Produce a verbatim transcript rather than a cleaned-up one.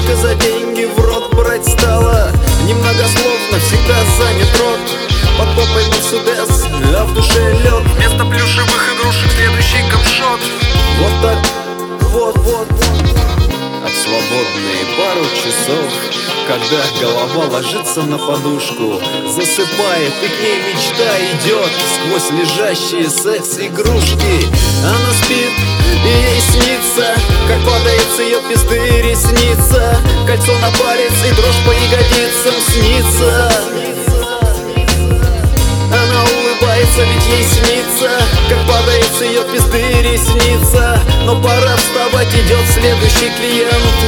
Девочка за деньги в рот брать стала. Немногословно, всегда занят рот. Под попой Мерседес, а в душе лед. Вместо плюшевых игрушек следующий камшот. Вот так, вот, вот, а в свободные пару часов, когда голова ложится на подушку, засыпает, и к ней мечта идет сквозь лежащие секс-игрушки. Она спит, и ей снится, как падает с ее пизды ресница. Кольцо на палец и дрожь по ягодицам снится. Она улыбается, ведь ей снится, как падает с ее пизды ресница. Но пора вставать, идет следующий клиент.